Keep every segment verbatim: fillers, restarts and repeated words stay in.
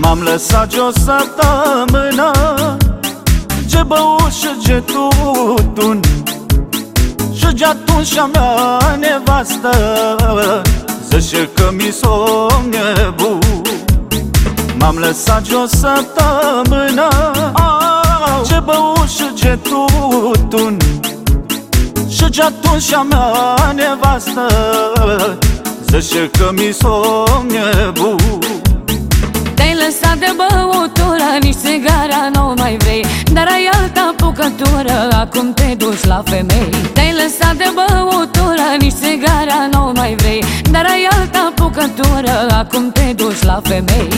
M-am lăsat jos săptămână, ce băut și ce tutun, și de atunci a mea nevastă zice că mi somn nebun. M-am lăsat jos săptămână, ce băut și ce tutun, și de atunci a mea nevastă zice că mi somn nebun. Te-ai lăsat de băutură, nici țigara nu mai vrei, dar ai altă apucătură, acum te duci la femei. Te-ai lăsat de băutură, nici țigara nu mai vrei, dar ai altă apucătură, acum te duci la femei.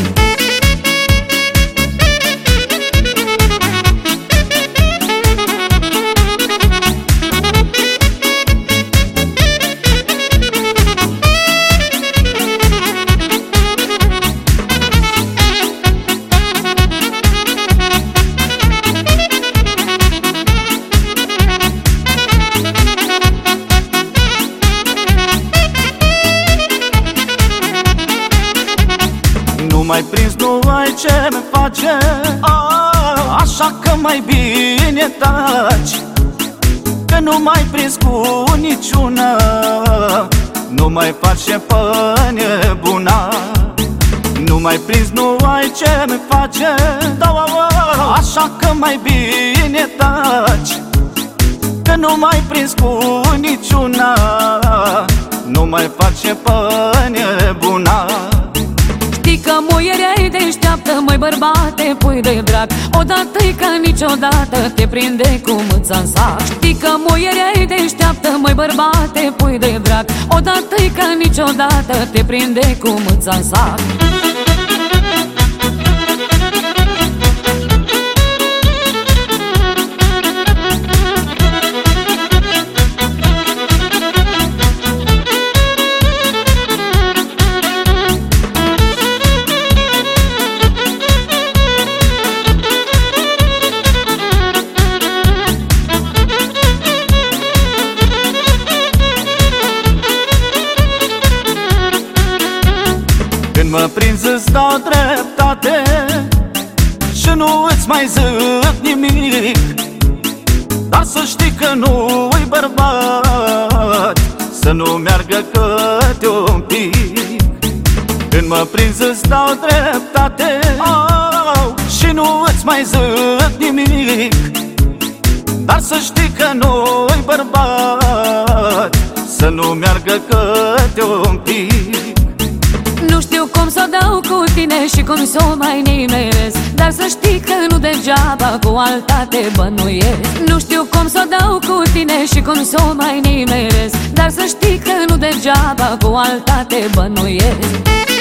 Nu mai prins, nu ai ce-mi face, așa că mai bine taci, că nu mai prins cu niciuna, nu mai face pe nebuna. Nu mai prins, nu ai ce-mi face, așa că mai bine taci, că nu mai prins cu niciuna, nu mai face pe nebuna. Știi că muierea-i deșteaptă, măi bărbate, pui de drac, odată-i ca niciodată te prinde cu mâța în sac. Știi că muierea-i deșteaptă, măi bărbate, pui de drac, odată-i ca niciodată te prinde cu mâța în sac. Când mă prinzi îți dau dreptate și nu îți mai zic nimic, dar să știi că nu-i bărbat să nu meargă câte un pic. Când mă prinzi îți dau dreptate și nu îți mai zic nimic, dar să știi că nu-i bărbat să nu meargă câte un pic. Nu știu cum să o dau cu tine și cum să o mai nimeresc, dar să știi că nu degeaba cu alta te bănuiesc. Nu știu cum să o dau cu tine și cum să o mai nimeresc, dar să știi că nu degeaba cu alta te bănuiesc.